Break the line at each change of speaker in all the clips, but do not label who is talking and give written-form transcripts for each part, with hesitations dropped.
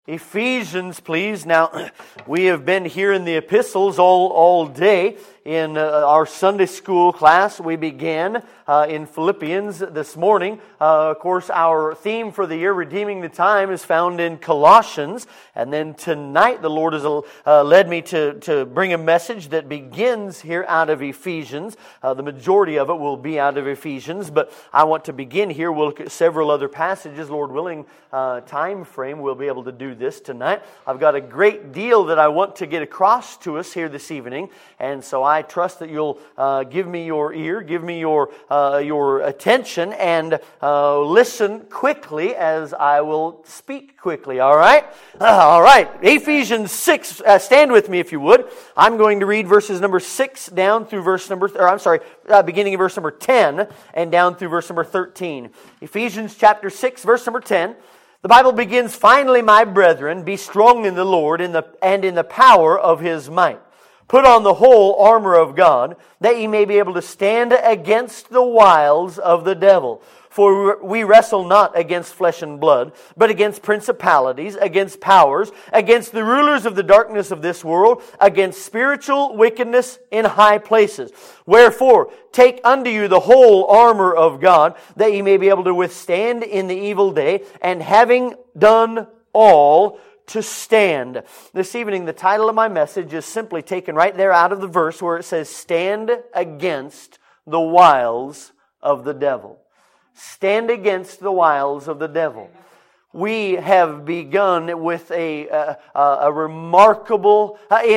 Ephesians, please. Now, we have been here in the epistles all day. In our Sunday school class, we began in Philippians this morning. Of course, our theme for the year, Redeeming the Time, is found in Colossians. And then tonight, the Lord has led me to bring a message that begins here out of Ephesians. The majority of it will be out of Ephesians, but I want to begin here. We'll look at several other passages. Lord willing, time frame, we'll be able to do this tonight. I've got a great deal that I want to get across to us here this evening, and so I trust that you'll give me your ear, give me your attention, and listen quickly as I will speak quickly. All right? All right. Ephesians 6. Stand with me if you would. I'm going to read verses number 6 down through beginning of verse number 10 and down through verse number 13. Ephesians chapter 6, verse number 10. The Bible begins, "Finally, my brethren, be strong in the Lord and in the power of His might. Put on the whole armor of God, that ye may be able to stand against the wiles of the devil. For we wrestle not against flesh and blood, but against principalities, against powers, against the rulers of the darkness of this world, against spiritual wickedness in high places. Wherefore, take unto you the whole armor of God, that ye may be able to withstand in the evil day, and having done all, to stand." This evening, the title of my message is simply taken right there out of the verse where it says, "Stand against the wiles of the devil." Stand against the wiles of the devil. We have begun with in a remarkable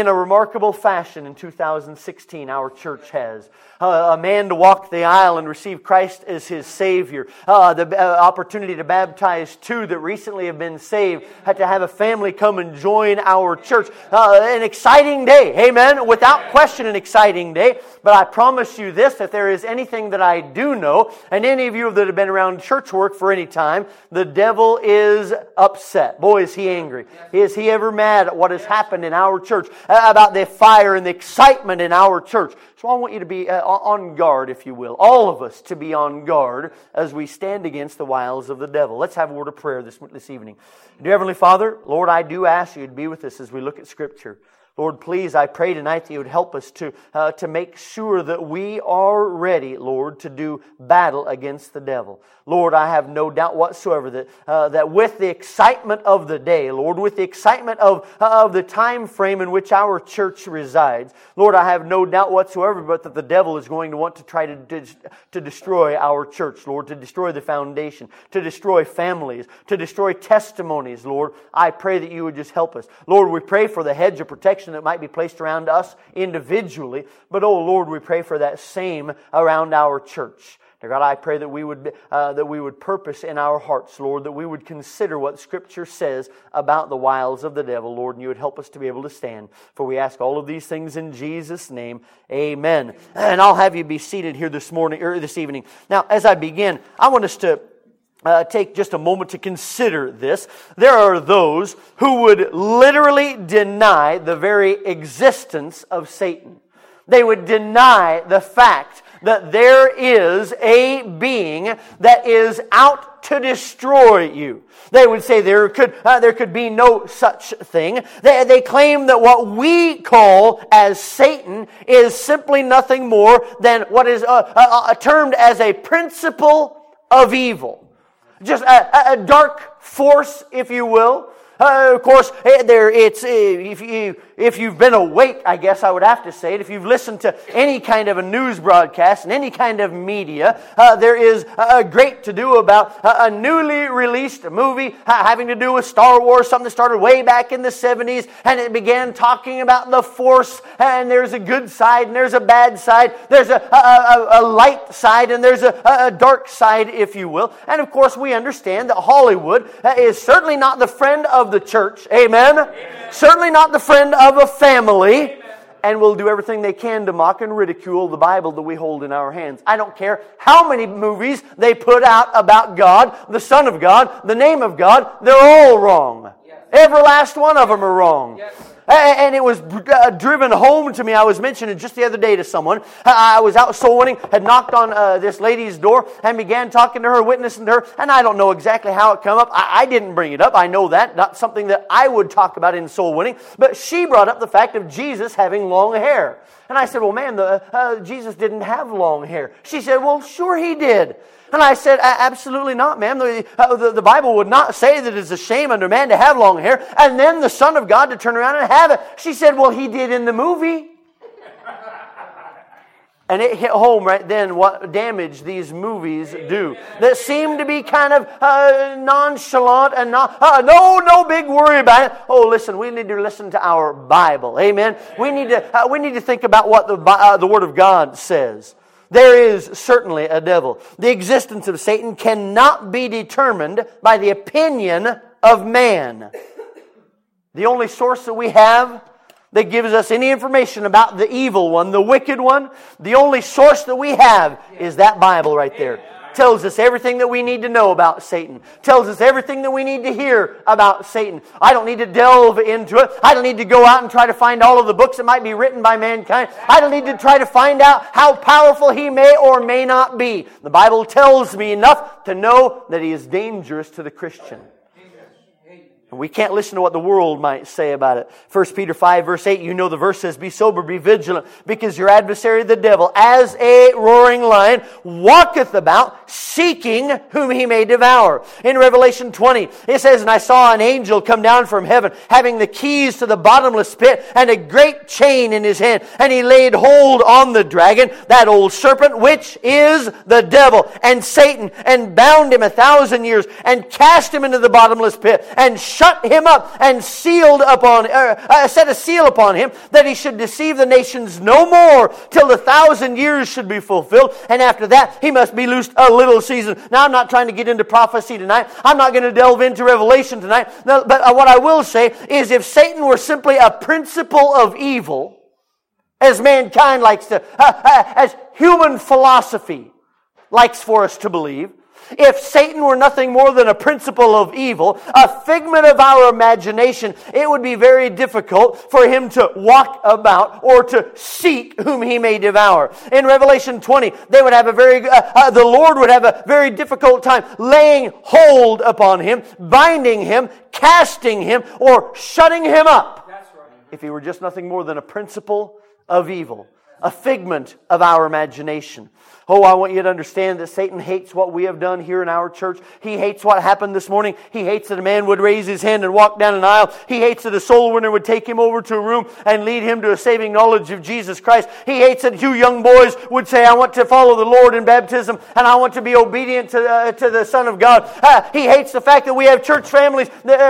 fashion in 2016. Our church has a man to walk the aisle and receive Christ as his Savior. The opportunity to baptize two that recently have been saved. Had to have a family come and join our church. An exciting day, amen. Without question, an exciting day. But I promise you this: if there is anything that I do know, and any of you that have been around church work for any time, the devil is upset. Boy, is he angry. Is he ever mad at what has happened in our church, about the fire and the excitement in our church? So I want you to be on guard, if you will. All of us to be on guard as we stand against the wiles of the devil. Let's have a word of prayer this evening. Dear Heavenly Father, Lord, I do ask you to be with us as we look at Scripture. Lord, please, I pray tonight that you would help us to make sure that we are ready, Lord, to do battle against the devil. Lord, I have no doubt whatsoever that with the excitement of the day, Lord, with the excitement of the time frame in which our church resides, Lord, I have no doubt whatsoever but that the devil is going to want to try to destroy our church, Lord, to destroy the foundation, to destroy families, to destroy testimonies, Lord. I pray that you would just help us. Lord, we pray for the hedge of protection that might be placed around us individually, but oh Lord, we pray for that same around our church. Dear God, I pray that we would purpose in our hearts, Lord, that we would consider what Scripture says about the wiles of the devil, Lord, and you would help us to be able to stand. For we ask all of these things in Jesus' name. Amen. And I'll have you be seated here this evening. Now, as I begin, I want us to take just a moment to consider this. There are those who would literally deny the very existence of Satan. They would deny the fact that there is a being that is out to destroy you. They would say there could be no such thing. They claim that what we call as Satan is simply nothing more than what is termed as a principle of evil. Just a dark force, if you will. Of course, if you've been awake, I guess I would have to say it, if you've listened to any kind of a news broadcast and any kind of media, there is a great to-do about a newly released movie having to do with Star Wars, something that started way back in the 70s, and it began talking about the Force, and there's a good side and there's a bad side, there's a light side and there's a dark side, if you will. And of course, we understand that Hollywood is certainly not the friend of the church. Amen? Amen. Certainly not the friend of a family. Amen. And will do everything they can to mock and ridicule the Bible that we hold in our hands. I don't care how many movies they put out about God, the Son of God, the name of God. They're all wrong. Yes. Every last one of them are wrong. Yes. And it was driven home to me. I was mentioning just the other day to someone. I was out soul winning, had knocked on this lady's door and began talking to her, witnessing to her. And I don't know exactly how it come up. I didn't bring it up. I know that. Not something that I would talk about in soul winning. But she brought up the fact of Jesus having long hair. And I said, well, man, Jesus didn't have long hair. She said, well, sure he did. And I said, absolutely not, ma'am. The Bible would not say that it's a shame unto man to have long hair and then the Son of God to turn around and have it. She said, well, he did in the movie. And it hit home right then what damage these movies do. That seem to be kind of nonchalant and no big worry about it. Oh, listen, we need to listen to our Bible. Amen. We need to think about what the Word of God says. There is certainly a devil. The existence of Satan cannot be determined by the opinion of man. The only source that we have that gives us any information about the evil one, the wicked one, the only source that we have is that Bible right there. Tells us everything that we need to know about Satan. Tells us everything that we need to hear about Satan. I don't need to delve into it. I don't need to go out and try to find all of the books that might be written by mankind. I don't need to try to find out how powerful he may or may not be. The Bible tells me enough to know that he is dangerous to the Christian. We can't listen to what the world might say about it. 1 Peter 5 verse 8, you know the verse says, be sober, be vigilant, because your adversary the devil, as a roaring lion, walketh about, seeking whom he may devour. In Revelation 20, it says, and I saw an angel come down from heaven, having the keys to the bottomless pit, and a great chain in his hand. And he laid hold on the dragon, that old serpent, which is the devil, and Satan, and bound him 1,000 years, and cast him into the bottomless pit, and shut him up and set a seal upon him, that he should deceive the nations no more till the 1,000 years should be fulfilled. And after that, he must be loosed a little season. Now, I'm not trying to get into prophecy tonight. I'm not going to delve into Revelation tonight. No, but what I will say is if Satan were simply a principle of evil, as mankind likes to, as human philosophy likes for us to believe, if Satan were nothing more than a principle of evil, a figment of our imagination, it would be very difficult for him to walk about or to seek whom he may devour. In Revelation 20, they would have the Lord would have a very difficult time laying hold upon him, binding him, casting him, or shutting him up. That's right. If he were just nothing more than a principle of evil, a figment of our imagination. Oh, I want you to understand that Satan hates what we have done here in our church. He hates what happened this morning. He hates that a man would raise his hand and walk down an aisle. He hates that a soul winner would take him over to a room and lead him to a saving knowledge of Jesus Christ. He hates that you young boys would say, I want to follow the Lord in baptism and I want to be obedient to the Son of God. He hates the fact that we have church families,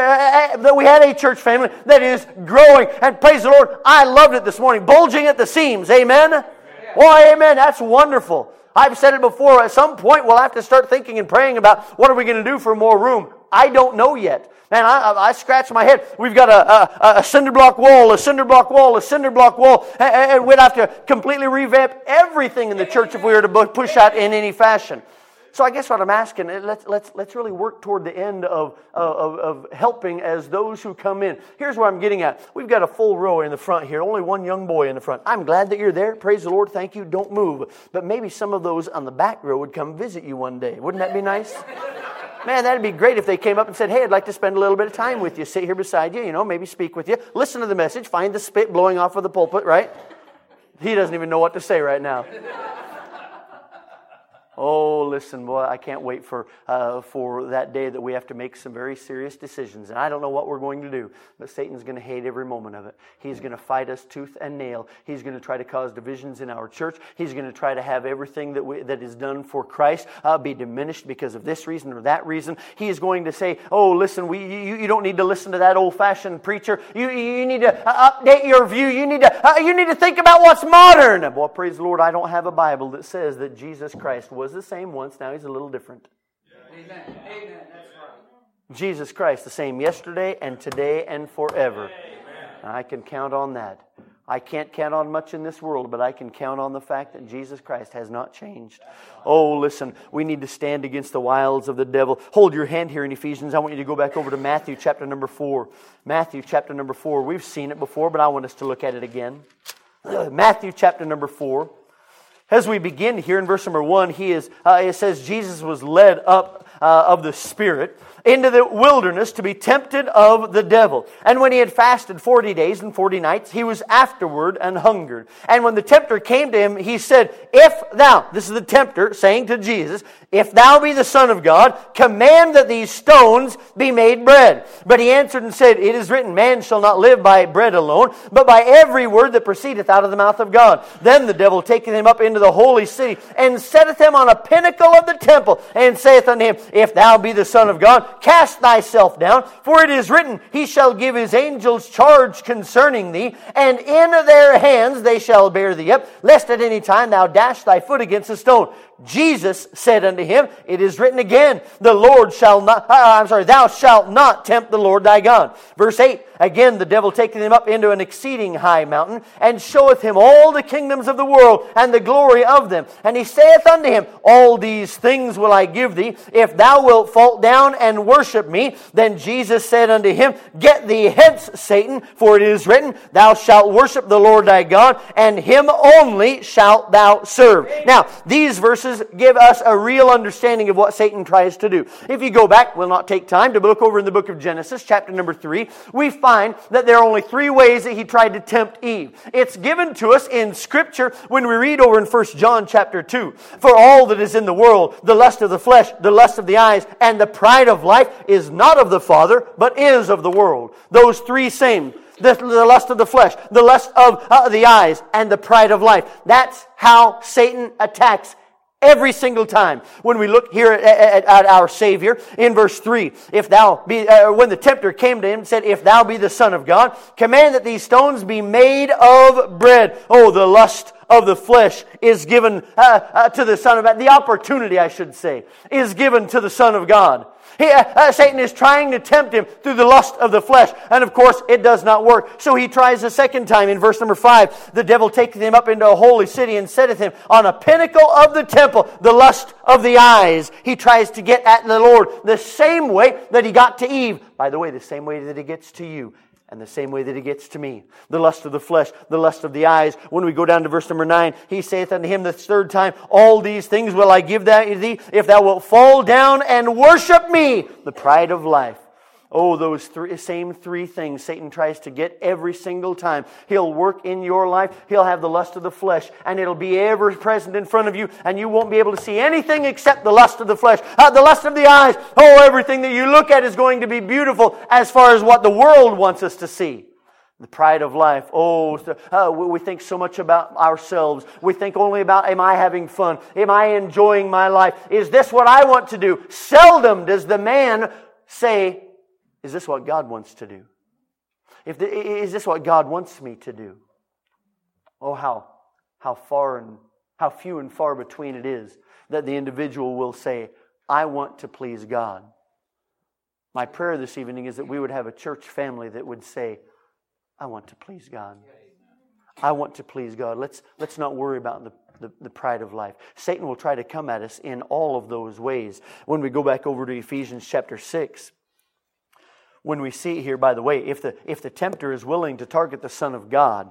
that we had a church family that is growing. And praise the Lord, I loved it this morning. Bulging at the seams. Amen? Well, amen. That's wonderful. I've said it before, at some point we'll have to start thinking and praying about what are we going to do for more room. I don't know yet. Man, I scratch my head. We've got a cinder block wall, a cinder block wall, a cinder block wall, and we'd have to completely revamp everything in the church if we were to push out in any fashion. So I guess what I'm asking, let's really work toward the end of helping as those who come in. Here's what I'm getting at. We've got a full row in the front here. Only one young boy in the front. I'm glad that you're there. Praise the Lord. Thank you. Don't move. But maybe some of those on the back row would come visit you one day. Wouldn't that be nice? Man, that'd be great if they came up and said, hey, I'd like to spend a little bit of time with you. Sit here beside you, maybe speak with you. Listen to the message. Find the spit blowing off of the pulpit, right? He doesn't even know what to say right now. Oh, listen, boy, I can't wait for that day that we have to make some very serious decisions. And I don't know what we're going to do, but Satan's going to hate every moment of it. He's going to fight us tooth and nail. He's going to try to cause divisions in our church. He's going to try to have everything that is done for Christ be diminished because of this reason or that reason. He is going to say, oh, listen, you don't need to listen to that old-fashioned preacher. You need to update your view. You need to think about what's modern. Boy, praise the Lord, I don't have a Bible that says that Jesus Christ was the same once, now he's a little different.
Amen. Amen. That's right.
Jesus Christ, the same yesterday and today and forever. I can count on that. I can't count on much in this world, but I can count on the fact that Jesus Christ has not changed. Oh, listen, we need to stand against the wiles of the devil. Hold your hand here in Ephesians. I want you to go back over to Matthew chapter number 4. Matthew chapter number 4. We've seen it before, but I want us to look at it again. Matthew chapter number 4. As we begin here in verse number 1, it says Jesus was led up of the Spirit into the wilderness to be tempted of the devil. And when he had fasted 40 days and 40 nights, he was afterward and hungered. And when the tempter came to him, he said, If thou, this is the tempter saying to Jesus, if thou be the Son of God, command that these stones be made bread. But he answered and said, It is written, Man shall not live by bread alone, but by every word that proceedeth out of the mouth of God. Then the devil taketh him up into the holy city, and setteth him on a pinnacle of the temple, and saith unto him, If thou be the Son of God, cast thyself down, for it is written, He shall give His angels charge concerning thee, and in their hands they shall bear thee up, lest at any time thou dash thy foot against a stone. Jesus said unto him, It is written again, thou shalt not tempt the Lord thy God. Verse 8, Again the devil taketh him up into an exceeding high mountain, and showeth him all the kingdoms of the world, and the glory of them. And he saith unto him, All these things will I give thee, if thou wilt fall down and worship me. Then Jesus said unto him, Get thee hence, Satan, for it is written, Thou shalt worship the Lord thy God, and Him only shalt thou serve. Now, these verses give us a real understanding of what Satan tries to do. If you go back, we'll not take time to look over in the book of Genesis, chapter number 3, we find that there are only 3 ways that he tried to tempt Eve. It's given to us in Scripture when we read over in 1 John chapter 2. For all that is in the world, the lust of the flesh, the lust of the eyes, and the pride of life is not of the Father, but is of the world. Those 3 same. The lust of the flesh, the lust of the eyes, and the pride of life. That's how Satan attacks every single time. When we look here at our Savior in verse 3, if thou be, when the tempter came to him and said, If thou be the Son of God, command that these stones be made of bread. Oh, the lust of the flesh is given to the Son of God. The opportunity, I should say, is given to the Son of God. Satan is trying to tempt him through the lust of the flesh. And of course, it does not work. So he tries a second time in verse number 5. The devil taketh him up into a holy city and setteth him on a pinnacle of the temple, the lust of the eyes. He tries to get at the Lord the same way that he got to Eve. By the way, the same way that he gets to you. And the same way that he gets to me. The lust of the flesh, the lust of the eyes. When we go down to verse number 9, he saith unto him the third time, All these things will I give thee, if thou wilt fall down and worship me. The pride of life. Oh, those same 3 things Satan tries to get every single time. He'll work in your life. He'll have the lust of the flesh, and it'll be ever present in front of you, and you won't be able to see anything except the lust of the flesh, the lust of the eyes. Oh, everything that you look at is going to be beautiful as far as what the world wants us to see. The pride of life. Oh, we think so much about ourselves. We think only about, am I having fun? Am I enjoying my life? Is this what I want to do? Seldom does the man say, Is this what God wants to do? Is this what God wants me to do? Oh, how few and far between it is that the individual will say, I want to please God. My prayer this evening is that we would have a church family that would say, I want to please God. I want to please God. Let's not worry about the pride of life. Satan will try to come at us in all of those ways. When we go back over to Ephesians chapter 6, when we see here, by the way, if the tempter is willing to target the Son of God,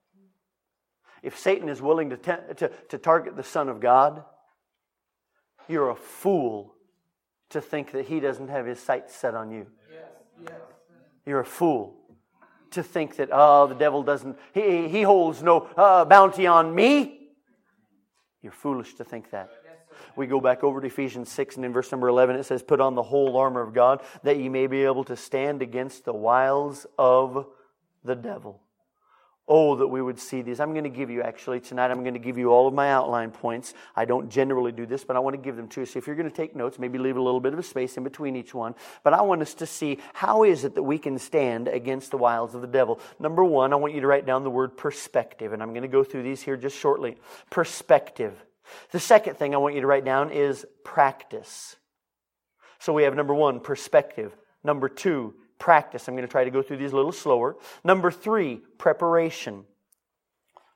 if Satan is willing to target the Son of God, you're a fool to think that he doesn't have his sights set on you. Yes. You're a fool to think that, the devil doesn't, he holds no bounty on me. You're foolish to think that. We go back over to Ephesians 6, and in verse number 11 it says, Put on the whole armor of God, that ye may be able to stand against the wiles of the devil. Oh, that we would see these. I'm going to give you, actually, tonight, I'm going to give you all of my outline points. I don't generally do this, but I want to give them to you. So if you're going to take notes, maybe leave a little bit of a space in between each one. But I want us to see, how is it that we can stand against the wiles of the devil? Number 1, I want you to write down the word perspective. And I'm going to go through these here just shortly. Perspective. The second thing I want you to write down is practice. So we have number 1, perspective. Number 2, practice. I'm going to try to go through these a little slower. Number 3, preparation.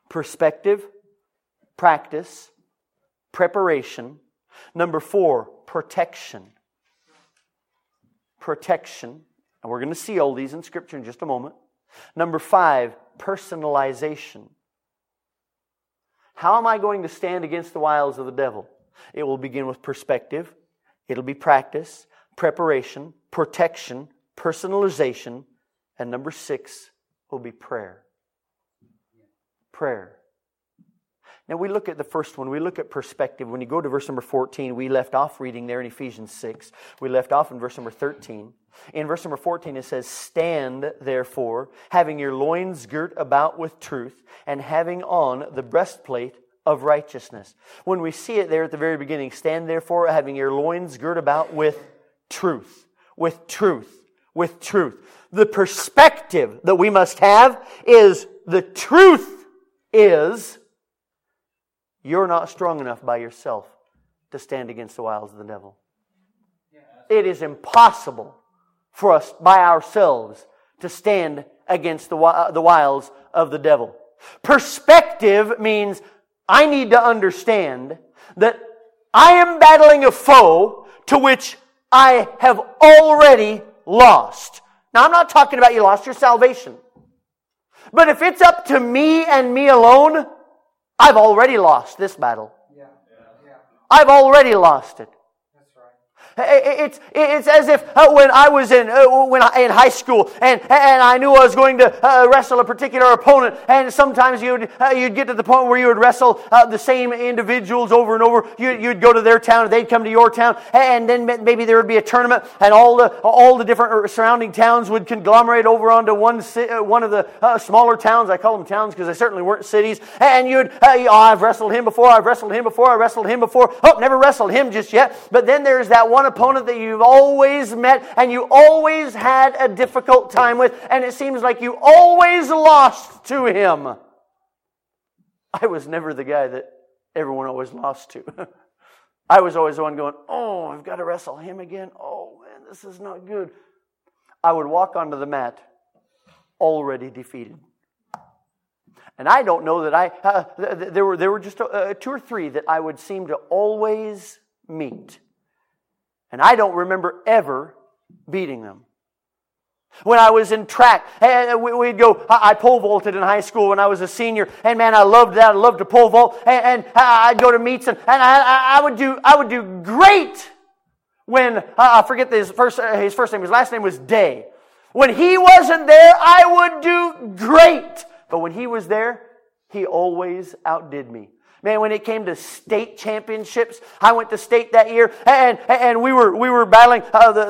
perspective, practice, preparation. Number 4, protection. Protection. And we're going to see all these in Scripture in just a moment. Number 5, personalization. How am I going to stand against the wiles of the devil? It will begin with perspective. It'll be practice, preparation, protection, personalization. And number 6 will be prayer. Prayer. Now we look at the first one. We look at perspective. When you go to verse number 14, we left off reading there in Ephesians 6. We left off in verse number 13. In verse number 14 it says, "Stand therefore, having your loins girt about with truth, and having on the breastplate of righteousness." When we see it there at the very beginning, stand therefore, having your loins girt about with truth. With truth. With truth. The perspective that we must have is, the truth is, you're not strong enough by yourself to stand against the wiles of the devil. It is impossible for us by ourselves to stand against the wiles of the devil. Perspective means I need to understand that I am battling a foe to which I have already lost. Now, I'm not talking about you lost your salvation. But if it's up to me and me alone, I've already lost this battle. I've already lost it. It's as if when I was in high school and I knew I was going to wrestle a particular opponent, and sometimes you'd get to the point where you would wrestle the same individuals over and over. You'd go to their town, they'd come to your town, and then maybe there would be a tournament, and all the different surrounding towns would conglomerate over onto one of the smaller towns. I call them towns because they certainly weren't cities. And I've wrestled him before. I've wrestled him before. I wrestled him before. Oh, never wrestled him just yet. But then there's that one opponent that you've always met and you always had a difficult time with, and it seems like you always lost to him. I was never the guy that everyone always lost to. I was always the one going, oh, I've got to wrestle him again. Oh, man, this is not good. I would walk onto the mat already defeated. And I don't know that there were just 2 or 3 that I would seem to always meet. And I don't remember ever beating them. When I was in track, we'd go, I pole vaulted in high school when I was a senior. And man, I loved that. I loved to pole vault. And I'd go to meets and I would do great when, I forget his first name, his last name was Day. When he wasn't there, I would do great. But when he was there, he always outdid me. Man, when it came to state championships, I went to state that year, and we were battling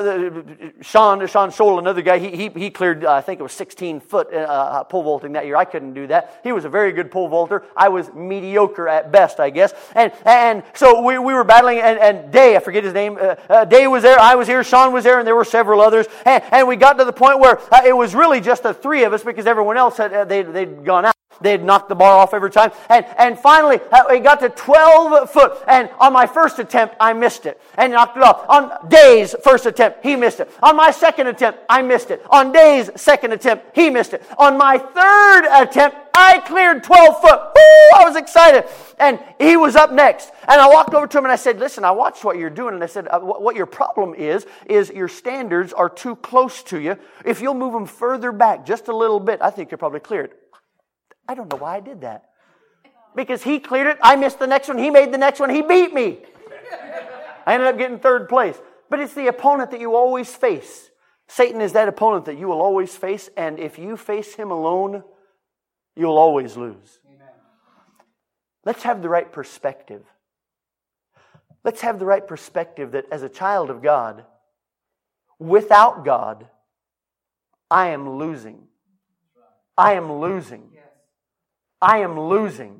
Sean Scholl, another guy. He cleared, I think it was 16 foot pole vaulting that year. I couldn't do that. He was a very good pole vaulter. I was mediocre at best, I guess. And so we were battling, and Day, I forget his name. Day was there. I was here. Sean was there, and there were several others. And we got to the point where it was really just the 3 of us because everyone else they'd gone out. They'd knocked the bar off every time. And finally, we got to 12 foot. And on my first attempt, I missed it. And knocked it off. On Day's first attempt, he missed it. On my second attempt, I missed it. On Day's second attempt, he missed it. On my third attempt, I cleared 12 foot. Woo! I was excited. And he was up next. And I walked over to him and I said, listen, I watched what you're doing. And I said, what your problem is your standards are too close to you. If you'll move them further back just a little bit, I think you're probably cleared. I don't know why I did that. Because he cleared it, I missed the next one, he made the next one, he beat me. I ended up getting 3rd place. But it's the opponent that you always face. Satan is that opponent that you will always face, and if you face him alone, you'll always lose. Amen. Let's have the right perspective. Let's have the right perspective that as a child of God, without God, I am losing. I am losing. I am losing.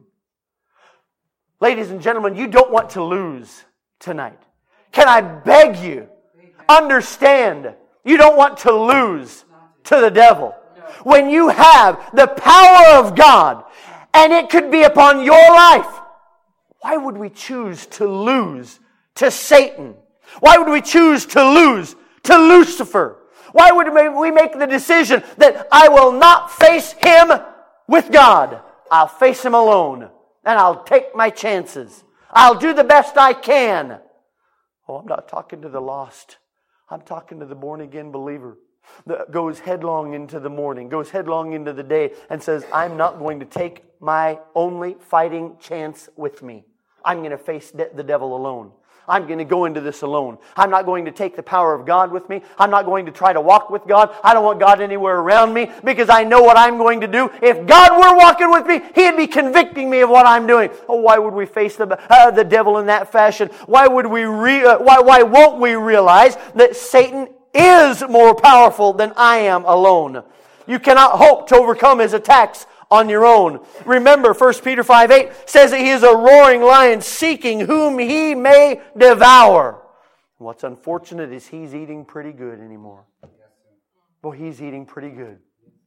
Ladies and gentlemen, you don't want to lose tonight. Can I beg you, understand, you don't want to lose to the devil. When you have the power of God, and it could be upon your life, why would we choose to lose to Satan? Why would we choose to lose to Lucifer? Why would we make the decision that I will not face him with God? I'll face him alone. And I'll take my chances. I'll do the best I can. Oh, I'm not talking to the lost. I'm talking to the born-again believer that goes headlong into the morning, goes headlong into the day, and says, I'm not going to take my only fighting chance with me. I'm going to face the devil alone. I'm going to go into this alone. I'm not going to take the power of God with me. I'm not going to try to walk with God. I don't want God anywhere around me because I know what I'm going to do. If God were walking with me, He'd be convicting me of what I'm doing. Oh, why would we face the devil in that fashion? Why would why won't we realize that Satan is more powerful than I am alone? You cannot hope to overcome his attacks on your own. Remember, 1 Peter 5:8 says that he is a roaring lion seeking whom he may devour. What's unfortunate is he's eating pretty good anymore. Well, he's eating pretty good.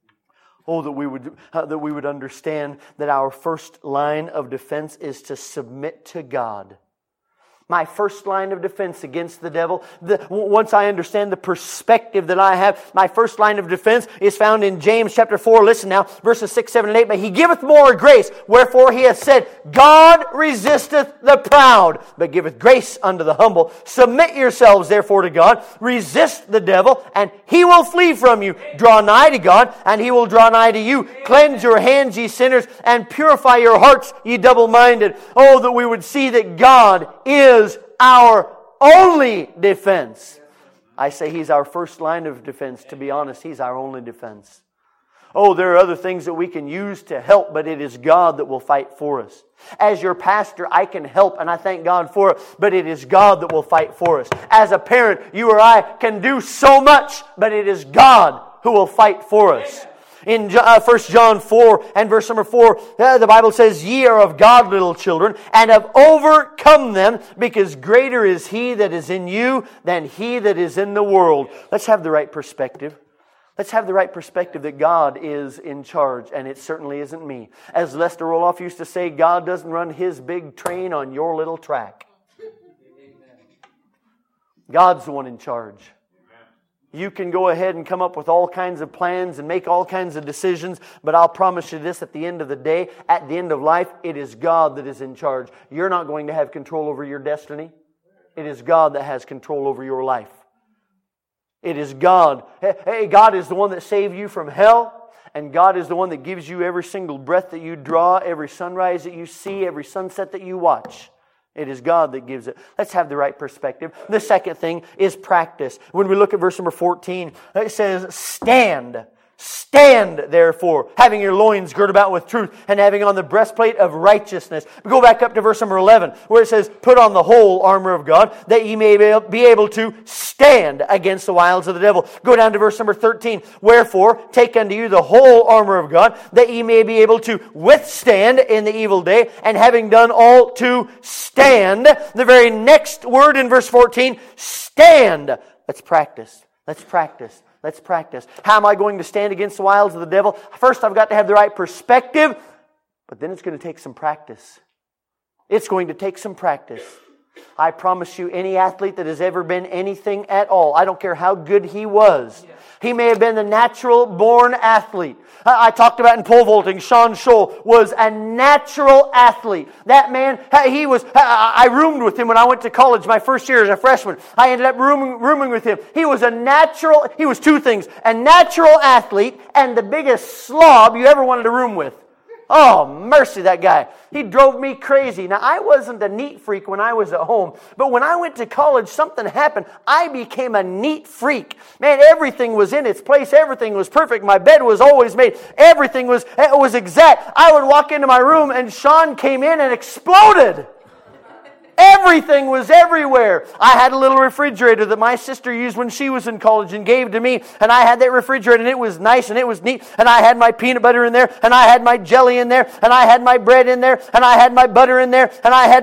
Oh, that we would understand that our first line of defense is to submit to God. My first line of defense against the devil, once I understand the perspective that I have, my first line of defense is found in James chapter 4. Listen now, verses 6, 7, and 8. But He giveth more grace, wherefore He hath said, God resisteth the proud, but giveth grace unto the humble. Submit yourselves therefore to God. Resist the devil, and he will flee from you. Draw nigh to God, and He will draw nigh to you. Cleanse your hands, ye sinners, and purify your hearts, ye double-minded. Oh, that we would see that God is our only defense. I say He's our first line of defense. To be honest, He's our only defense. Oh, there are other things that we can use to help, but it is God that will fight for us. As your pastor, I can help, and I thank God for it, but it is God that will fight for us. As a parent, you or I can do so much, but it is God who will fight for us. In 1 John 4 and verse number 4, the Bible says, Ye are of God, little children, and have overcome them, because greater is He that is in you than he that is in the world. Let's have the right perspective. Let's have the right perspective that God is in charge, and it certainly isn't me. As Lester Roloff used to say, God doesn't run His big train on your little track. God's the one in charge. You can go ahead and come up with all kinds of plans and make all kinds of decisions, but I'll promise you this, at the end of the day, at the end of life, it is God that is in charge. You're not going to have control over your destiny. It is God that has control over your life. It is God. Hey, God is the one that saved you from hell, and God is the one that gives you every single breath that you draw, every sunrise that you see, every sunset that you watch. It is God that gives it. Let's have the right perspective. The second thing is practice. When we look at verse number 14, it says, Stand. Stand, therefore, having your loins girt about with truth, and having on the breastplate of righteousness. We go back up to verse number 11, where it says, Put on the whole armor of God, that ye may be able to stand against the wiles of the devil. Go down to verse number 13. Wherefore, take unto you the whole armor of God, that ye may be able to withstand in the evil day, and having done all to stand. The very next word in verse 14, stand. Let's practice. Let's practice. Let's practice. How am I going to stand against the wiles of the devil? First, I've got to have the right perspective, but then it's going to take some practice. It's going to take some practice. I promise you, any athlete that has ever been anything at all, I don't care how good he was, he may have been the natural-born athlete. I talked about in pole vaulting, Sean Scholl was a natural athlete. That man, I roomed with him when I went to college my first year as a freshman. I ended up rooming with him. He was two things, a natural athlete and the biggest slob you ever wanted to room with. Oh, mercy, that guy. He drove me crazy. Now, I wasn't a neat freak when I was at home, but when I went to college, something happened. I became a neat freak. Man, everything was in its place. Everything was perfect. My bed was always made. Everything was exact. I would walk into my room, and Sean came in and exploded. Everything was everywhere. I had a little refrigerator that my sister used when she was in college and gave to me. And I had that refrigerator, and it was nice and it was neat. And I had my peanut butter in there, and I had my jelly in there, and I had my bread in there, and I had my butter in there, and I had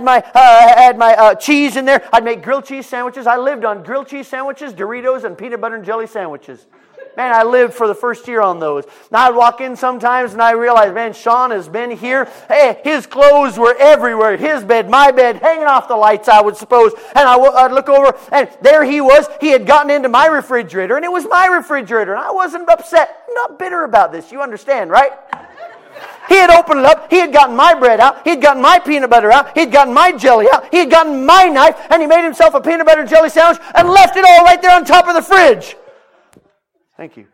my cheese in there. I'd make grilled cheese sandwiches. I lived on grilled cheese sandwiches, Doritos, and peanut butter and jelly sandwiches. Man, I lived for the first year on those. Now I'd walk in sometimes and I realized, man, Sean has been here. Hey, his clothes were everywhere. His bed, my bed, hanging off the lights, I would suppose. And I'd look over, and there he was. He had gotten into my refrigerator, and it was my refrigerator. And I wasn't upset, not bitter about this. You understand, right? He had opened it up. He had gotten my bread out. He had gotten my peanut butter out. He had gotten my jelly out. He had gotten my knife, and he made himself a peanut butter and jelly sandwich and left it all right there on top of the fridge. Thank you.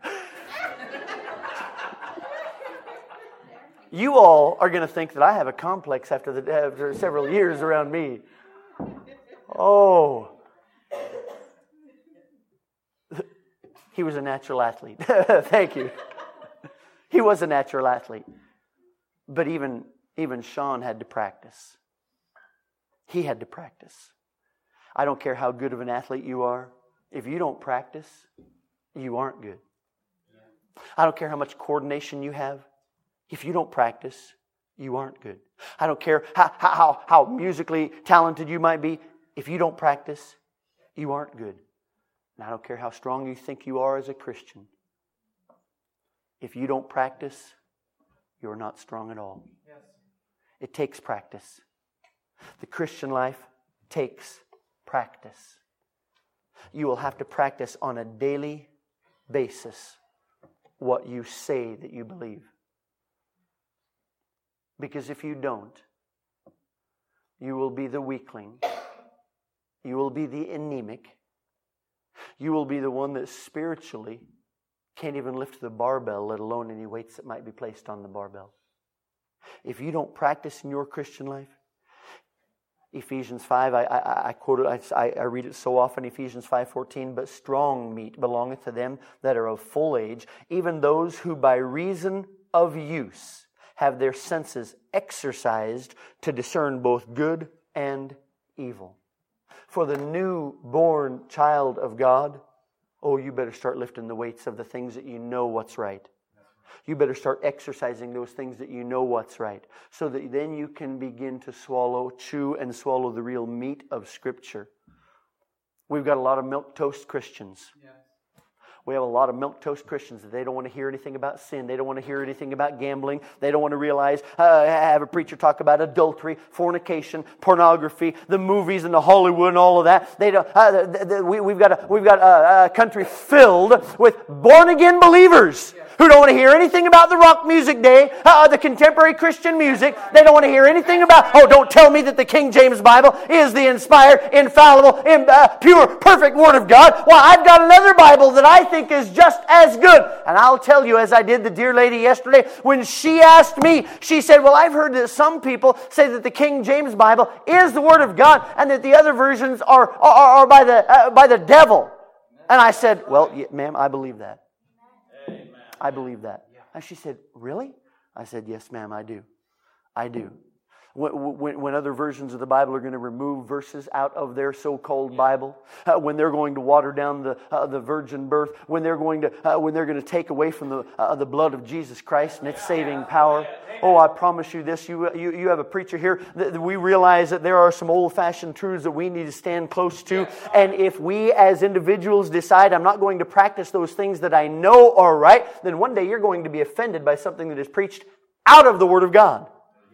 You all are going to think that I have a complex after several years around me. Oh. He was a natural athlete. Thank you. He was a natural athlete. But even Sean had to practice. He had to practice. I don't care how good of an athlete you are. If you don't practice, you aren't good. I don't care how much coordination you have. If you don't practice, you aren't good. I don't care how musically talented you might be. If you don't practice, you aren't good. And I don't care how strong you think you are as a Christian. If you don't practice, you're not strong at all. Yes. It takes practice. The Christian life takes practice. You will have to practice on a daily basis what you say that you believe. Because if you don't, you will be the weakling. You will be the anemic. You will be the one that spiritually can't even lift the barbell, let alone any weights that might be placed on the barbell. If you don't practice in your Christian life, Ephesians 5, I quote it, I read it so often, Ephesians 5:14, but strong meat belongeth to them that are of full age, even those who by reason of use have their senses exercised to discern both good and evil. For the newborn child of God, oh, you better start lifting the weights of the things that you know what's right. You better start exercising those things that you know what's right. So that then you can begin to chew and swallow the real meat of Scripture. We've got a lot of milquetoast Christians. Yeah. We have a lot of milquetoast Christians that they don't want to hear anything about sin. They don't want to hear anything about gambling. They don't want to realize, have a preacher talk about adultery, fornication, pornography, the movies and the Hollywood and all of that. They don't. We've got a country filled with born again believers who don't want to hear anything about the rock music day, the contemporary Christian music. They don't want to hear anything about, don't tell me that the King James Bible is the inspired, infallible, pure, perfect Word of God. Well, I've got another Bible that I think is just as good. And I'll tell you, as I did the dear lady yesterday, when she asked me, she said, well, I've heard that some people say that the King James Bible is the Word of God and that the other versions are by the devil. And I said, well, yeah, ma'am, I believe that. I believe that. And she said, really? I said, yes, ma'am, I do. I do. When other versions of the Bible are going to remove verses out of their so-called Bible, when they're going to water down the virgin birth, when they're going to take away from the blood of Jesus Christ and its saving power. Oh, I promise you this, you have a preacher here, that we realize that there are some old-fashioned truths that we need to stand close to. And if we as individuals decide, I'm not going to practice those things that I know are right, then one day you're going to be offended by something that is preached out of the Word of God.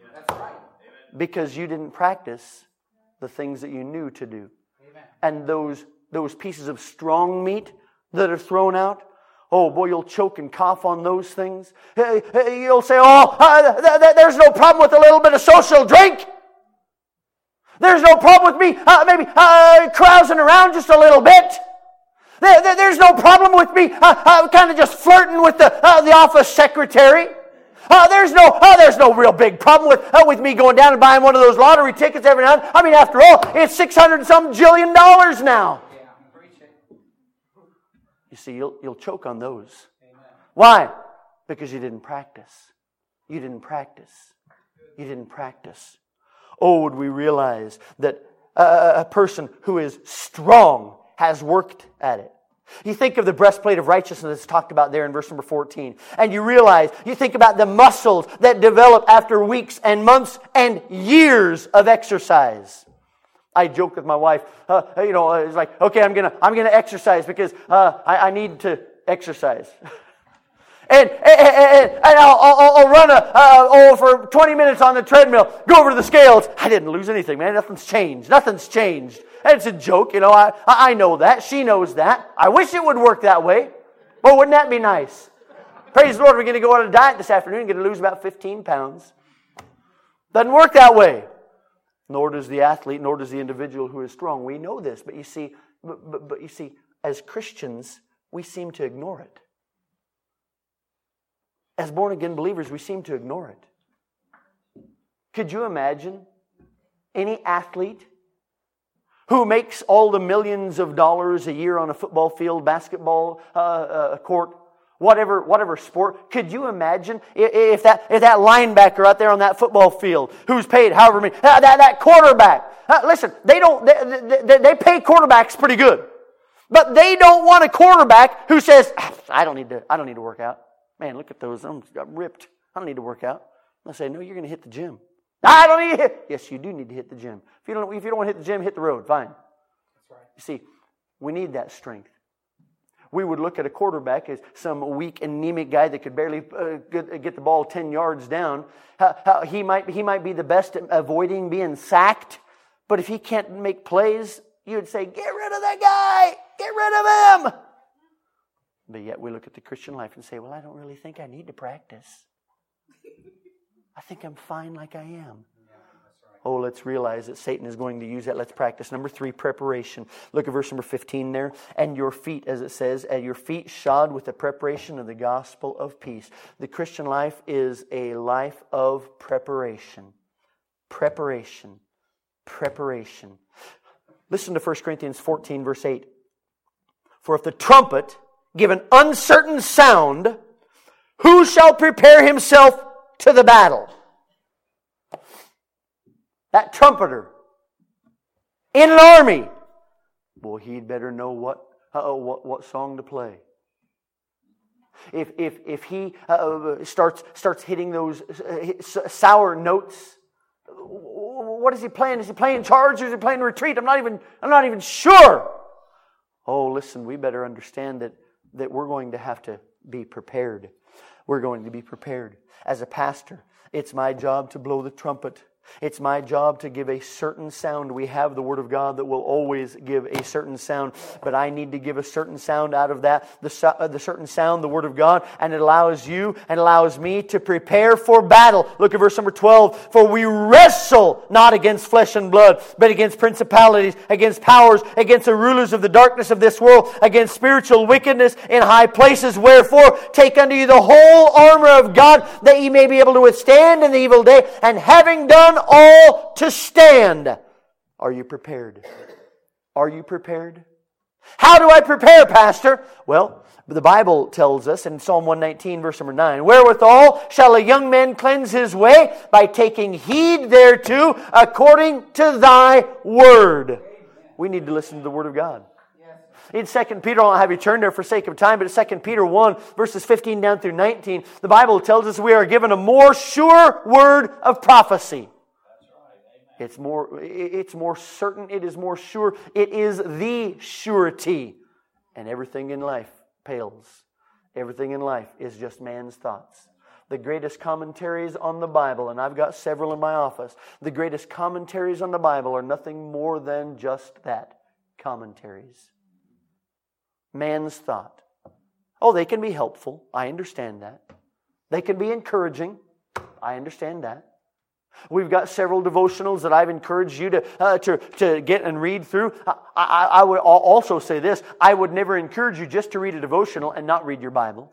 Because you didn't practice the things that you knew to do. Amen. And those pieces of strong meat that are thrown out, oh boy, you'll choke and cough on those things. You'll say, there's no problem with a little bit of social drink. There's no problem with me maybe carousing around just a little bit. There's no problem with me kind of just flirting with the office secretary. There's no real big problem with me going down and buying one of those lottery tickets every now and then. I mean, after all, it's $600-some jillion now. Yeah, preach it. You see, you'll choke on those. Amen. Why? Because you didn't practice. You didn't practice. You didn't practice. Oh, would we realize that a person who is strong has worked at it. You think of the breastplate of righteousness that's talked about there in verse number 14. And you think about the muscles that develop after weeks and months and years of exercise. I joke with my wife, it's like, okay, I'm gonna exercise because I need to exercise. And I'll run for 20 minutes on the treadmill, go over to the scales. I didn't lose anything, man. Nothing's changed. And it's a joke, I know that. She knows that. I wish it would work that way. But wouldn't that be nice? Praise the Lord, we're going to go on a diet this afternoon, going to lose about 15 pounds. Doesn't work that way. Nor does the athlete, nor does the individual who is strong. We know this, but you see, as Christians, we seem to ignore it. As born-again believers, we seem to ignore it. Could you imagine any athlete who makes all the millions of dollars a year on a football field, basketball court, whatever sport? Could you imagine if that linebacker out there on that football field, who's paid however many, that quarterback? Listen, they pay quarterbacks pretty good, but they don't want a quarterback who says, I don't need to work out. Man, look at those. I'm ripped. I don't need to work out. I say, no, you're going to hit the gym. I don't need to hit. Yes, you do need to hit the gym. If you don't want to hit the gym, hit the road. Fine. That's right. You see, we need that strength. We would look at a quarterback as some weak, anemic guy that could barely get the ball 10 yards down. He might be the best at avoiding being sacked, but if he can't make plays, you'd say, get rid of that guy. Get rid of him. But yet we look at the Christian life and say, well, I don't really think I need to practice. I think I'm fine like I am. Oh, let's realize that Satan is going to use that. Let's practice. Number 3, preparation. Look at verse number 15 there. And your feet, as it says, and your feet shod with the preparation of the gospel of peace. The Christian life is a life of preparation. Preparation. Preparation. Listen to 1 Corinthians 14, verse 8. For if the trumpet give an uncertain sound, who shall prepare himself to the battle? That trumpeter in an army, well, he'd better know what song to play. If he starts hitting those sour notes, what is he playing? Is he playing charge or is he playing retreat? I'm not even sure. Oh, listen, we better understand that we're going to have to be prepared. We're going to be prepared. As a pastor, it's my job to blow the trumpet. It's my job to give a certain sound. We have the Word of God that will always give a certain sound, but I need to give a certain sound out of that, the certain sound, the Word of God, and it allows you and allows me to prepare for battle. Look at verse number 12. For we wrestle not against flesh and blood, but against principalities, against powers, against the rulers of the darkness of this world, against spiritual wickedness in high places. Wherefore, take unto you the whole armor of God, that ye may be able to withstand in the evil day, and having done all to stand. Are you prepared? Are you prepared? How do I prepare, Pastor? Well, the Bible tells us in Psalm 119, verse number 9, wherewithal shall a young man cleanse his way? By taking heed thereto according to thy word. We need to listen to the Word of God. In 2 Peter, I'll have you turn there for sake of time, but in 2 Peter 1, verses 15 down through 19, the Bible tells us we are given a more sure word of prophecy. It's more certain, it is more sure, it is the surety. And everything in life pales. Everything in life is just man's thoughts. The greatest commentaries on the Bible, and I've got several in my office, the greatest commentaries on the Bible are nothing more than just that, commentaries. Man's thought. Oh, they can be helpful. I understand that. They can be encouraging. I understand that. We've got several devotionals that I've encouraged you to get and read through. I would also say this. I would never encourage you just to read a devotional and not read your Bible.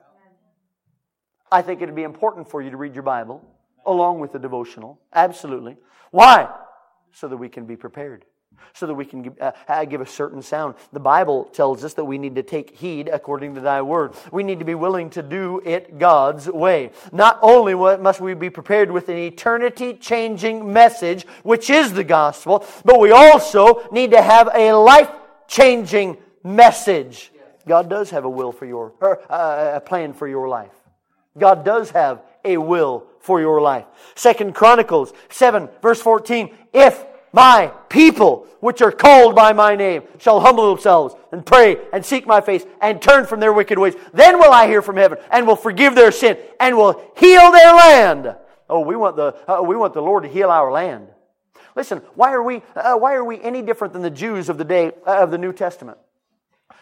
I think it would be important for you to read your Bible along with the devotional. Absolutely. Why? So that we can be prepared. So that we can give a certain sound. The Bible tells us that we need to take heed according to thy word. We need to be willing to do it God's way. Not only must we be prepared with an eternity-changing message, which is the gospel, but we also need to have a life-changing message. God does have a will for a plan for your life. God does have a will for your life. 2 Chronicles 7, verse 14, if my people, which are called by my name, shall humble themselves and pray and seek my face and turn from their wicked ways. Then will I hear from heaven and will forgive their sin and will heal their land. Oh, we want the Lord to heal our land. Listen, why are we any different than the Jews of the day of the New Testament?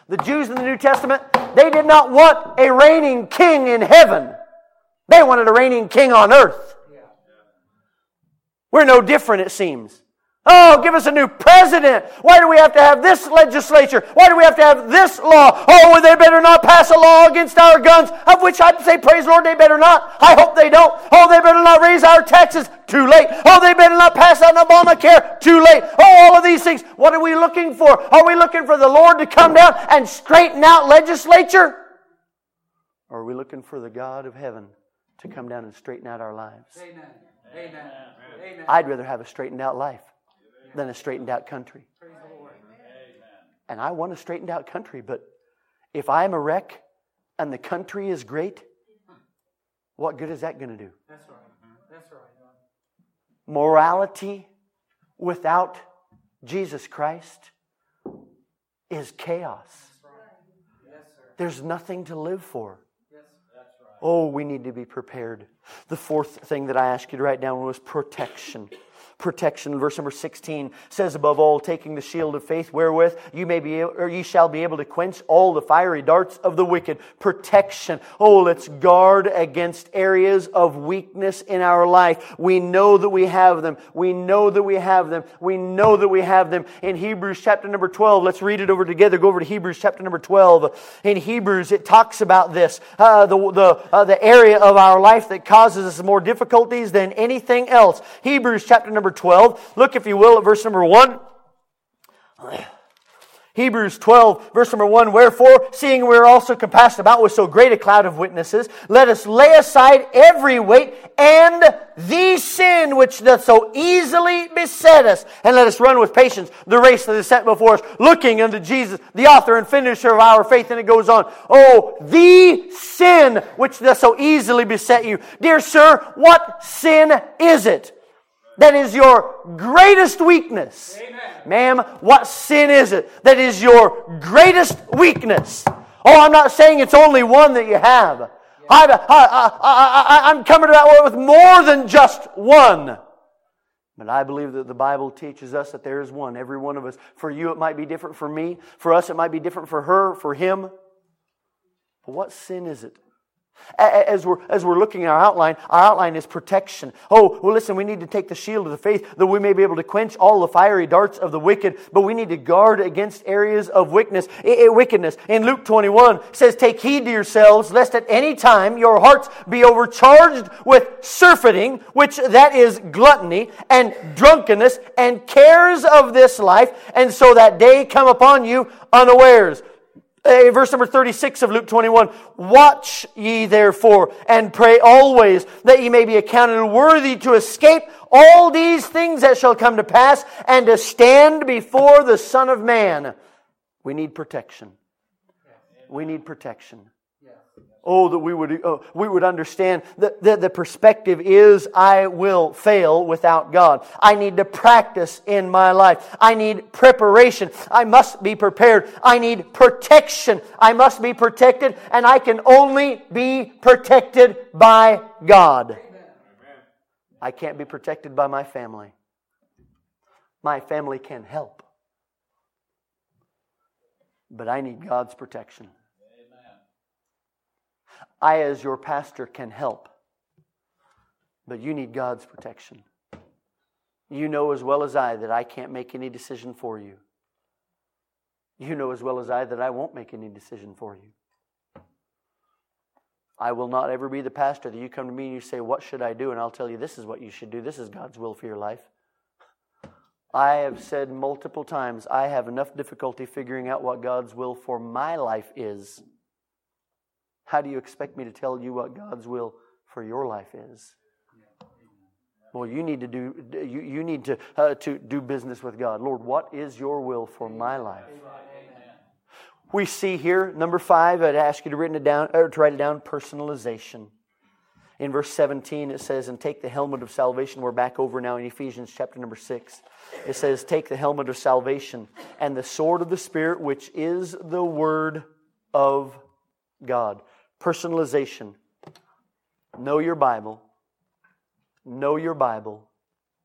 The Jews in the New Testament, they did not want a reigning king in heaven. They wanted a reigning king on earth. We're no different, it seems. Oh, give us a new president. Why do we have to have this legislature? Why do we have to have this law? Oh, well, they better not pass a law against our guns, of which I'd say, praise the Lord, they better not. I hope they don't. Oh, they better not raise our taxes. Too late. Oh, they better not pass out Obamacare. Too late. Oh, all of these things. What are we looking for? Are we looking for the Lord to come down and straighten out legislature? Or are we looking for the God of heaven to come down and straighten out our lives?
Amen. Amen. Amen.
I'd rather have a straightened out life than a straightened out country. And I want a straightened out country, but if I'm a wreck and the country is great, what good is that going to do?
That's right. That's right.
Morality without Jesus Christ is chaos.
Yes, sir.
There's nothing to live for.
Yes, that's right.
Oh, we need to be prepared. The fourth thing that I asked you to write down was protection. Protection. Verse number 16 says, above all, taking the shield of faith, wherewith ye shall be able to quench all the fiery darts of the wicked. Protection. Oh, let's guard against areas of weakness in our life. We know that we have them. We know that we have them. We know that we have them. In Hebrews chapter number 12, let's read it over together. Go over to Hebrews chapter number 12. In Hebrews, it talks about this. The area of our life that causes us more difficulties than anything else. Hebrews chapter number 12. Look, if you will, at verse number 1. Hebrews 12, verse number 1. Wherefore, seeing we are also compassed about with so great a cloud of witnesses, let us lay aside every weight and the sin which doth so easily beset us, and let us run with patience the race that is set before us, looking unto Jesus, the author and finisher of our faith. And it goes on. Oh, the sin which doth so easily beset you. Dear sir, what sin is it that is your greatest weakness?
Amen.
Ma'am, what sin is it that is your greatest weakness? Oh, I'm not saying it's only one that you have. I'm coming to that with more than just one. But I believe that the Bible teaches us that there is one. Every one of us. For you, it might be different for me. For us, it might be different for her, for him. But what sin is it? As we're looking at our outline is protection. Oh, well, listen, we need to take the shield of the faith that we may be able to quench all the fiery darts of the wicked, but we need to guard against areas of wickedness. In Luke 21, it says, take heed to yourselves, lest at any time your hearts be overcharged with surfeiting, which that is gluttony, and drunkenness, and cares of this life, and so that day come upon you unawares. Verse number 36 of Luke 21. Watch ye therefore, and pray always, that ye may be accounted worthy to escape all these things that shall come to pass, and to stand before the Son of Man. We need protection. We need protection. Oh, that we would understand that the perspective is, I will fail without God. I need to practice in my life. I need preparation. I must be prepared. I need protection. I must be protected, and I can only be protected by God. I can't be protected by my family. My family can help. But I need God's protection. I, as your pastor, can help. But you need God's protection. You know as well as I that I can't make any decision for you. You know as well as I that I won't make any decision for you. I will not ever be the pastor that you come to me and you say, what should I do? And I'll tell you, this is what you should do. This is God's will for your life. I have said multiple times, I have enough difficulty figuring out what God's will for my life is. How do you expect me to tell you what God's will for your life is? Well, you need to do business with God. Lord, what is your will for my life? We see here, number 5, I'd ask you to write it down, personalization. In verse 17 it says, and take the helmet of salvation. We're back over now in Ephesians chapter number 6. It says, take the helmet of salvation and the sword of the Spirit, which is the Word of God. Personalization. Know your Bible. Know your Bible.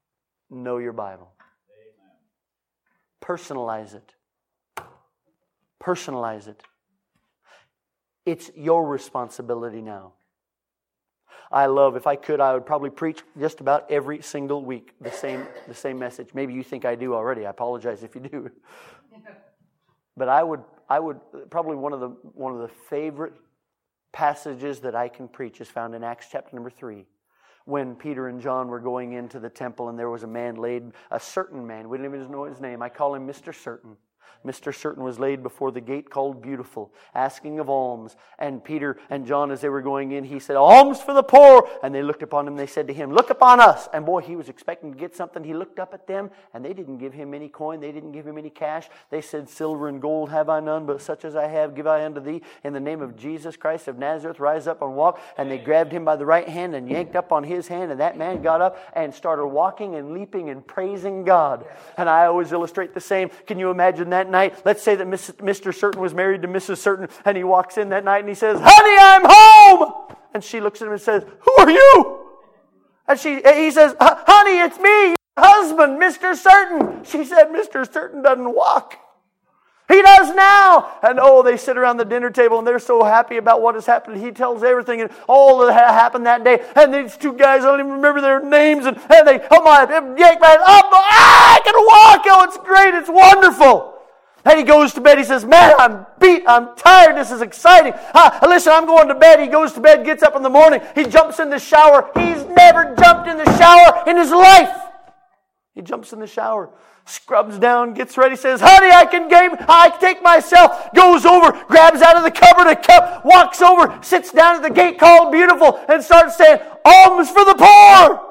Know your Bible. Personalize it. Personalize it. It's your responsibility now. I love, if I could, I would probably preach just about every single week the same message. Maybe you think I do already. I apologize if you do. But I would probably one of the favorite passages that I can preach is found in Acts chapter number 3. When Peter and John were going into the temple and there was a certain man, we didn't even know his name. I call him Mr. Certain. Mr. Certain was laid before the gate called Beautiful, asking of alms. And Peter and John, as they were going in, he said, "Alms for the poor." And they looked upon him, they said to him, "Look upon us." And boy, he was expecting to get something. He looked up at them, and they didn't give him any coin. They didn't give him any cash. They said, "Silver and gold have I none, but such as I have give I unto thee. In the name of Jesus Christ of Nazareth, rise up and walk." And they grabbed him by the right hand and yanked up on his hand, and that man got up and started walking and leaping and praising God. And I always illustrate the same. Can you imagine that night? Let's say that Mr. Certain was married to Mrs. Certain, and he walks in that night and he says, "Honey, I'm home!" And she looks at him and says, "Who are you?" And he says, "Honey, it's me, your husband, Mr. Certain." She said, "Mr. Certain doesn't walk. He does now." And they sit around the dinner table and they're so happy about what has happened. He tells everything and all that happened that day. And these two guys, I don't even remember their names. And they, yank right up. I can walk. Oh, it's great. It's wonderful. And he goes to bed. He says, "Man, I'm beat. I'm tired. This is exciting. Listen, I'm going to bed." He goes to bed, gets up in the morning. He jumps in the shower. He's never jumped in the shower in his life. He jumps in the shower, scrubs down, gets ready, says, "Honey, I can take myself." Goes over, grabs out of the cupboard a cup, walks over, sits down at the gate called Beautiful, and starts saying, "Alms for the poor."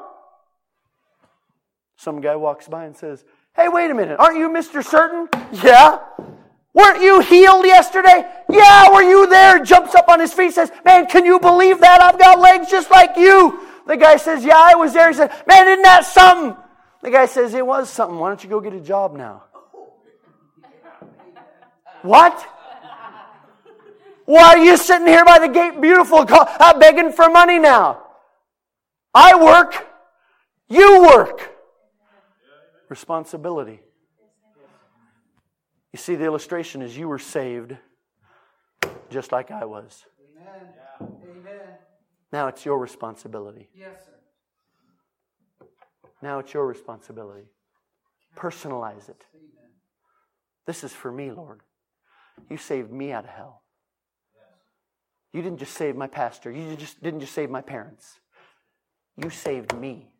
Some guy walks by and says, "Hey, wait a minute. Aren't you Mr. Certain?" "Yeah." "Weren't you healed yesterday?" "Yeah." "Were you there?" Jumps up on his feet, says, "Man, can you believe that? I've got legs just like you." The guy says, "Yeah, I was there." He said, "Man, isn't that something?" The guy says, "It was something. Why don't you go get a job now?" "What? Why are you sitting here by the gate Beautiful begging for money now?" "I work. You work." Responsibility. You see, the illustration is you were saved just like I was.
Amen. Amen.
Now it's your responsibility.
Yes, sir.
Now it's your responsibility. Personalize it.
Amen.
This is for me, Lord. You saved me out of hell. You didn't just save my pastor. You didn't just save my parents. You saved me.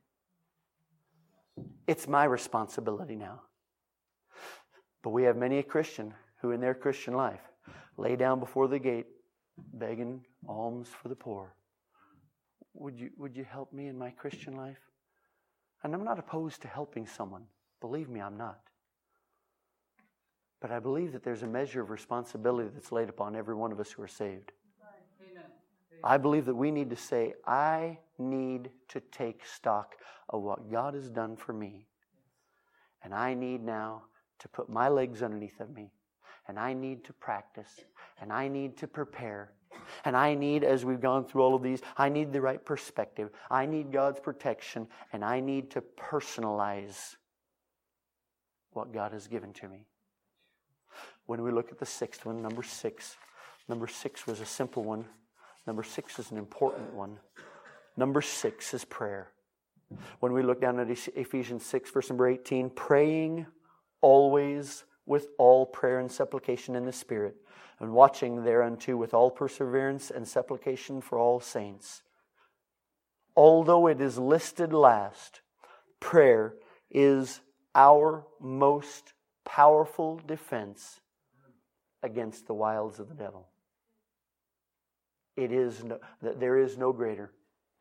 It's my responsibility now. But we have many a Christian who in their Christian life lay down before the gate begging alms for the poor. Would you help me in my Christian life? And I'm not opposed to helping someone. Believe me, I'm not. But I believe that there's a measure of responsibility that's laid upon every one of us who are saved.
Amen.
I believe that we need to say, I need to take stock of what God has done for me. And I need now to put my legs underneath of me. And I need to practice. And I need to prepare. And I need, as we've gone through all of these, I need the right perspective. I need God's protection. And I need to personalize what God has given to me. When we look at the sixth one, number 6. Number 6 was a simple one. Number 6 is an important one. Number 6 is prayer. When we look down at Ephesians 6, verse number 18, praying always with all prayer and supplication in the Spirit, and watching thereunto with all perseverance and supplication for all saints. Although it is listed last, prayer is our most powerful defense against the wiles of the devil. There is no greater.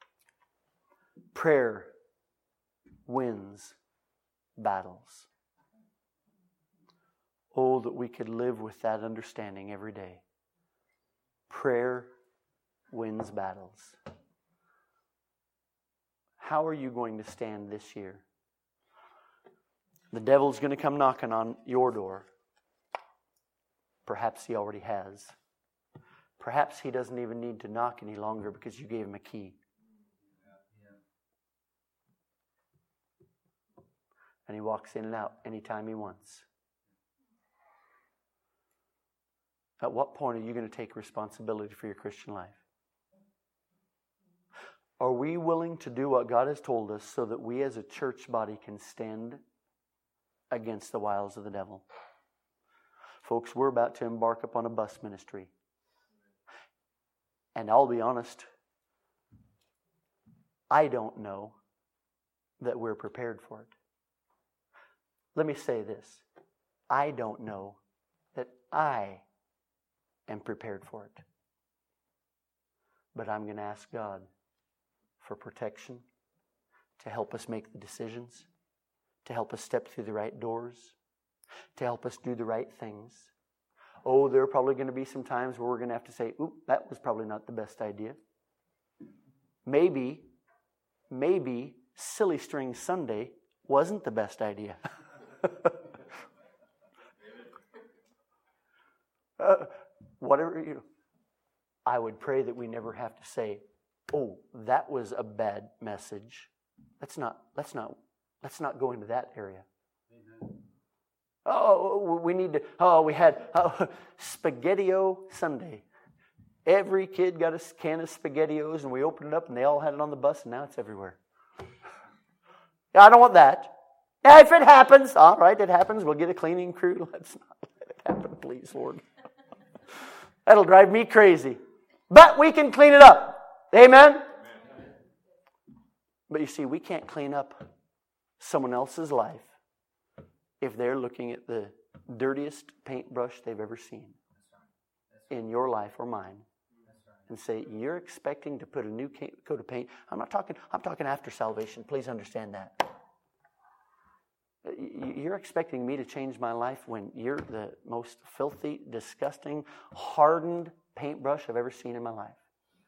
Prayer wins battles. Oh, that we could live with that understanding every day. Prayer wins battles. How are you going to stand this year? The devil's going to come knocking on your door. Perhaps he already has. Perhaps he doesn't even need to knock any longer because you gave him a key. And he walks in and out anytime he wants. At what point are you going to take responsibility for your Christian life? Are we willing to do what God has told us so that we as a church body can stand against the wiles of the devil? Folks, we're about to embark upon a bus ministry. And I'll be honest, I don't know that we're prepared for it. Let me say this. I don't know that I am prepared for it. But I'm going to ask God for protection, to help us make the decisions, to help us step through the right doors, to help us do the right things. Oh, there are probably going to be some times where we're going to have to say, oop, that was probably not the best idea. Maybe Silly String Sunday wasn't the best idea. Whatever I would pray that we never have to say, oh, that was a bad message. Let's not go into that area. Amen. Oh, we had Spaghetti-O Sunday. Every kid got a can of SpaghettiOs, and we opened it up, and they all had it on the bus, and now it's everywhere. Yeah, I don't want that. Yeah, if it happens, all right, it happens. We'll get a cleaning crew. Let's not let it happen, please, Lord. That'll drive me crazy. But we can clean it up. Amen? Amen? But you see, we can't clean up someone else's life if they're looking at the dirtiest paintbrush they've ever seen in your life or mine and say, you're expecting to put a new coat of paint. I'm talking after salvation. Please understand that. You're expecting me to change my life when you're the most filthy, disgusting, hardened paintbrush I've ever seen in my life.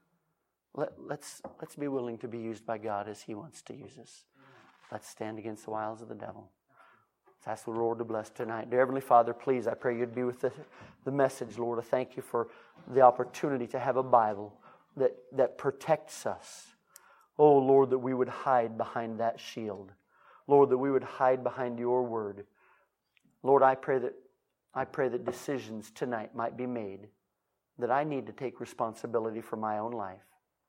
Let's be willing to be used by God as He wants to use us. Let's stand against the wiles of the devil. Let's ask the Lord to bless tonight. Dear Heavenly Father, please, I pray You'd be with the message, Lord. I thank You for the opportunity to have a Bible that protects us. Oh, Lord, that we would hide behind that shield. Lord, that we would hide behind Your Word. Lord, I pray that decisions tonight might be made, that I need to take responsibility for my own life.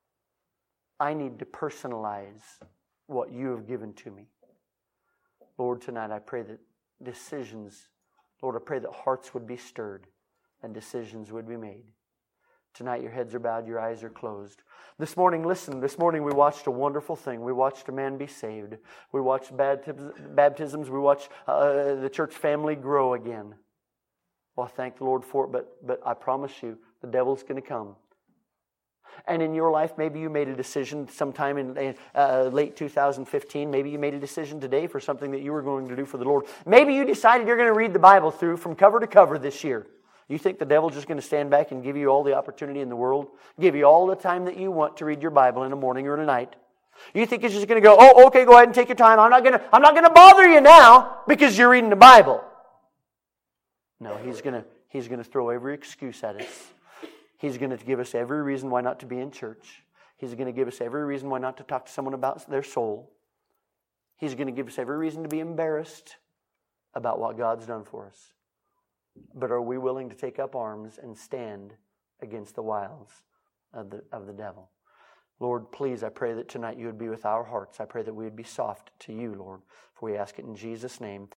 I need to personalize what You have given to me. Lord, tonight I pray that decisions, Lord, I pray that hearts would be stirred and decisions would be made. Tonight your heads are bowed, your eyes are closed. This morning we watched a wonderful thing. We watched a man be saved. We watched baptisms. We watched the church family grow again. Well, thank the Lord for it, but I promise you, the devil's going to come. And in your life, maybe you made a decision sometime in late 2015. Maybe you made a decision today for something that you were going to do for the Lord. Maybe you decided you're going to read the Bible through from cover to cover this year. You think the devil's just going to stand back and give you all the opportunity in the world? Give you all the time that you want to read your Bible in the morning or at night? You think he's just going to go, oh, okay, go ahead and take your time. I'm not going to bother you now because you're reading the Bible. No, he's going to throw every excuse at us. He's going to give us every reason why not to be in church. He's going to give us every reason why not to talk to someone about their soul. He's going to give us every reason to be embarrassed about what God's done for us. But are we willing to take up arms and stand against the wiles of the devil? Lord, please, I pray that tonight You would be with our hearts. I pray that we would be soft to You, Lord, for we ask it in Jesus' name.